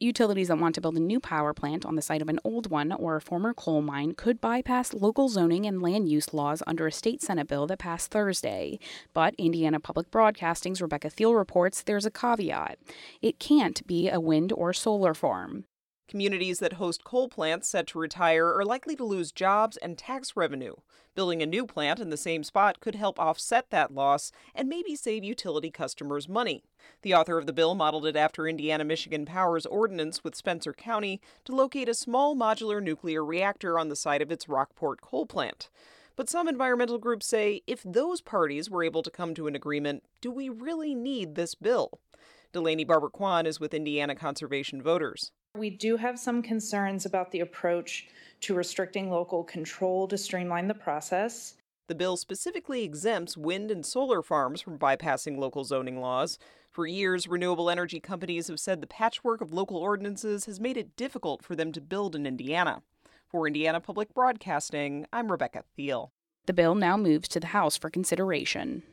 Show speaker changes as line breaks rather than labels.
Utilities that want to build a new power plant on the site of an old one or a former coal mine could bypass local zoning and land use laws under a state Senate bill that passed Thursday. But Indiana Public Broadcasting's Rebecca Thiel reports there's a caveat. It can't be a wind or solar farm.
Communities that host coal plants set to retire are likely to lose jobs and tax revenue. Building a new plant in the same spot could help offset that loss and maybe save utility customers money. The author of the bill modeled it after Indiana-Michigan Power's ordinance with Spencer County to locate a small modular nuclear reactor on the site of its Rockport coal plant. But some environmental groups say if those parties were able to come to an agreement, do we really need this bill? Delaney Barber-Kwan is with Indiana Conservation Voters.
We do have some concerns about the approach to restricting local control to streamline the process.
The bill specifically exempts wind and solar farms from bypassing local zoning laws. For years, renewable energy companies have said the patchwork of local ordinances has made it difficult for them to build in Indiana. For Indiana Public Broadcasting, I'm Rebecca Thiel.
The bill now moves to the House for consideration.